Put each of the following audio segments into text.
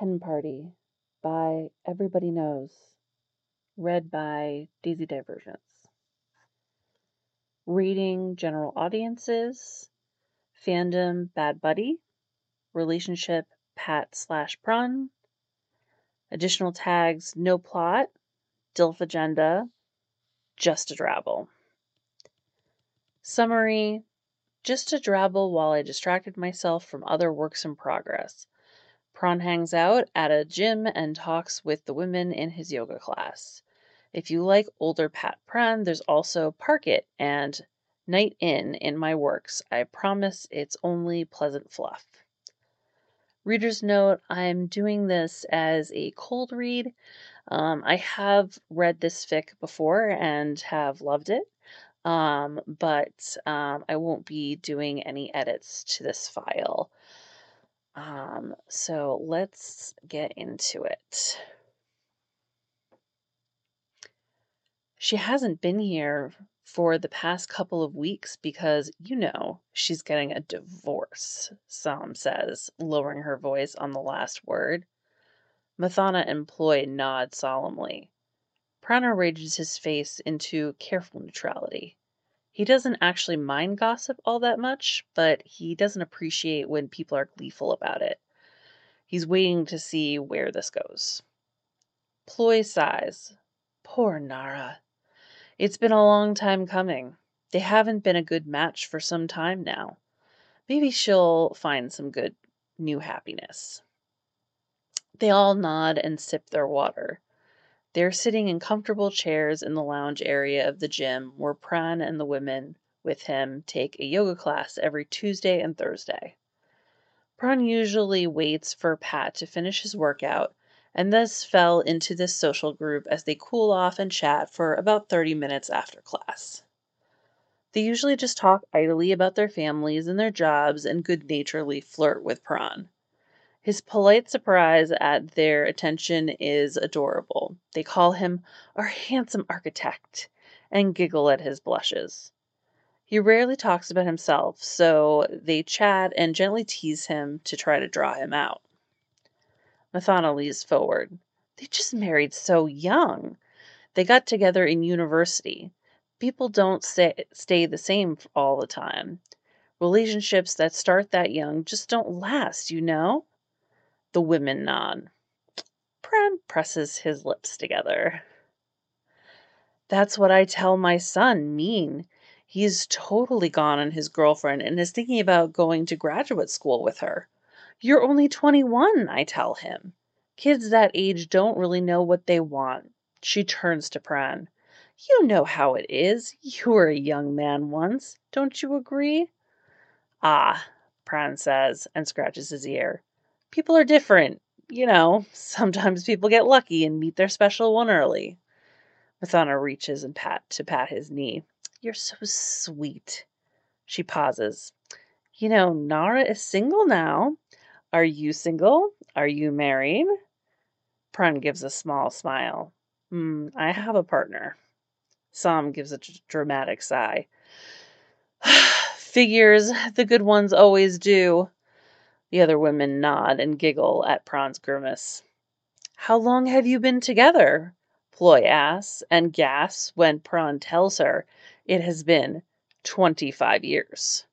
Hen Party by Everybody Knows, read by Daisy Divergence. Rating general audiences, fandom Bad Buddy, relationship Pat/Prun, additional tags no plot, DILF agenda, just a drabble. Summary: just a drabble while I distracted myself from other works in progress. Prun hangs out at a gym and talks with the women in his yoga class. If you like older Pat Prun, there's also Park It and Night in my works. I promise it's only pleasant fluff. Reader's note, I'm doing this as a cold read. I have read this fic before and have loved it, but I won't be doing any edits to this file. So let's get into it. She hasn't been here for the past couple of weeks because, she's getting a divorce, Sam says, lowering her voice on the last word. Mathana and Ploy nod solemnly. Prana arranges his face into careful neutrality. He doesn't actually mind gossip all that much, but he doesn't appreciate when people are gleeful about it. He's waiting to see where this goes. Ploy sighs. Poor Nara. It's been a long time coming. They haven't been a good match for some time now. Maybe she'll find some good new happiness. They all nod and sip their water. They're sitting in comfortable chairs in the lounge area of the gym where Pran and the women with him take a yoga class every Tuesday and Thursday. Pran usually waits for Pat to finish his workout and thus fell into this social group as they cool off and chat for about 30 minutes after class. They usually just talk idly about their families and their jobs and good-naturedly flirt with Pran. His polite surprise at their attention is adorable. They call him our handsome architect and giggle at his blushes. He rarely talks about himself, so they chat and gently tease him to try to draw him out. Mathana leans forward. They just married so young. They got together in university. People don't stay the same all the time. Relationships that start that young just don't last, The women nod. Pran presses his lips together. That's what I tell my son, Mean. He's totally gone on his girlfriend and is thinking about going to graduate school with her. You're only 21, I tell him. Kids that age don't really know what they want. She turns to Pran. You know how it is. You were a young man once. Don't you agree? Ah, Pran says and scratches his ear. People are different. Sometimes people get lucky and meet their special one early. Mathana reaches and pat his knee. You're so sweet. She pauses. Nara is single now. Are you single? Are you married? Pran gives a small smile. I have a partner. Sam gives a dramatic sigh. Figures, the good ones always do. The other women nod and giggle at Pran's grimace. How long have you been together? Ploy asks and gasps when Pran tells her it has been 25 years.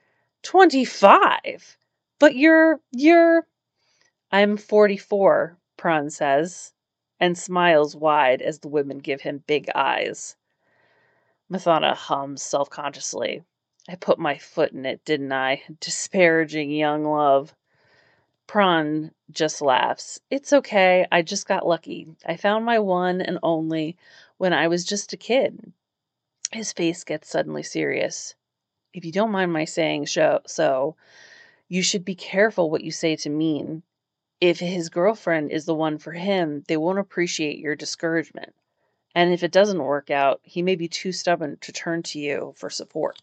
25? But you're... I'm 44, Pran says, and smiles wide as the women give him big eyes. Mathana hums self-consciously. I put my foot in it, didn't I? Disparaging young love. Pran just laughs. It's okay, I just got lucky. I found my one and only when I was just a kid. His face gets suddenly serious. If you don't mind my saying so, you should be careful what you say to Mean. If his girlfriend is the one for him, they won't appreciate your discouragement. And if it doesn't work out, he may be too stubborn to turn to you for support.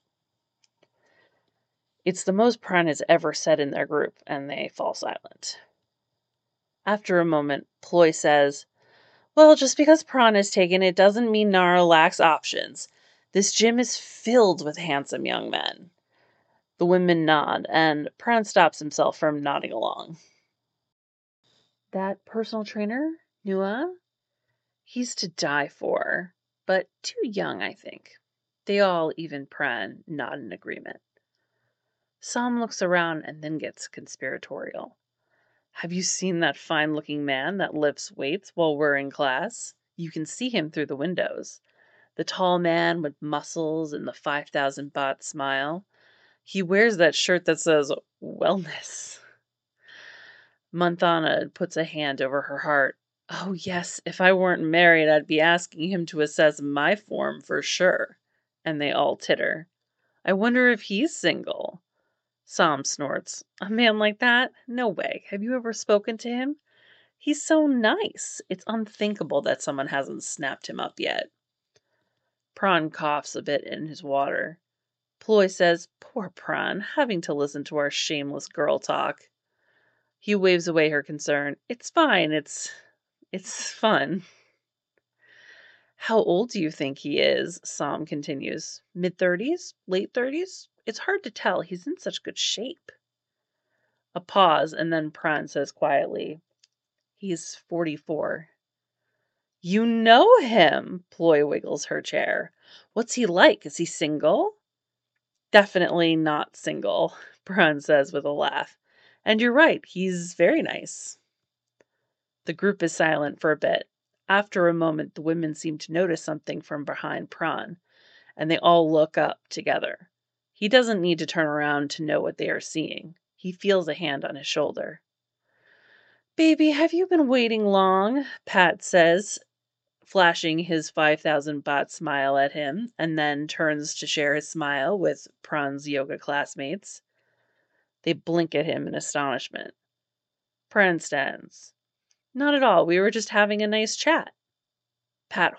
It's the most Pran has ever said in their group, and they fall silent. After a moment, Ploy says, well, just because Pran is taken, it doesn't mean Nara lacks options. This gym is filled with handsome young men. The women nod, and Pran stops himself from nodding along. That personal trainer, Nua, he's to die for, but too young, I think. They all, even Pran, nod in agreement. Sam looks around and then gets conspiratorial. Have you seen that fine-looking man that lifts weights while we're in class? You can see him through the windows. The tall man with muscles and the 5,000 baht smile. He wears that shirt that says wellness. Manthana puts a hand over her heart. Oh, yes, if I weren't married, I'd be asking him to assess my form for sure. And they all titter. I wonder if he's single. Sam snorts. A man like that? No way. Have you ever spoken to him? He's so nice. It's unthinkable that someone hasn't snapped him up yet. Pran coughs a bit in his water. Ploy says, poor Pran, having to listen to our shameless girl talk. He waves away her concern. It's fine. It's fun. How old do you think he is? Sam continues. Mid-30s? Late 30s? It's hard to tell. He's in such good shape. A pause, and then Pran says quietly, he's 44. You know him, Ploy wiggles her chair. What's he like? Is he single? Definitely not single, Pran says with a laugh. And you're right, he's very nice. The group is silent for a bit. After a moment, the women seem to notice something from behind Pran, and they all look up together. He doesn't need to turn around to know what they are seeing. He feels a hand on his shoulder. Baby, have you been waiting long? Pat says, flashing his 5,000 baht smile at him, and then turns to share his smile with Pran's yoga classmates. They blink at him in astonishment. Pran stands. Not at all. We were just having a nice chat. Pat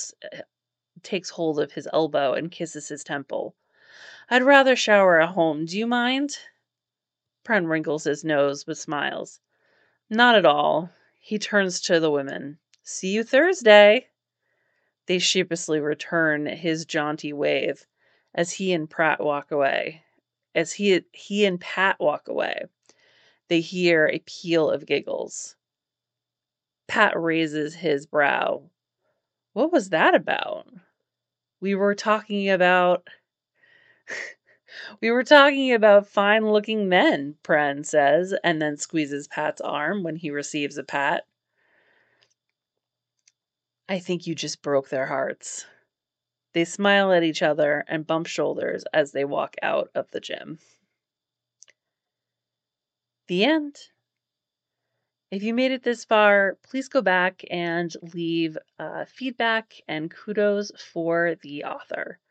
takes hold of his elbow and kisses his temple. I'd rather shower at home. Do you mind? Pran wrinkles his nose but smiles. Not at all. He turns to the women. See you Thursday. They sheepishly return his jaunty wave as he and Pat walk away. They hear a peal of giggles. Pat raises his brow. What was that about? We were talking about fine-looking men, Pran says, and then squeezes Pat's arm when he receives a pat. I think you just broke their hearts. They smile at each other and bump shoulders as they walk out of the gym. The end. If you made it this far, please go back and leave feedback and kudos for the author.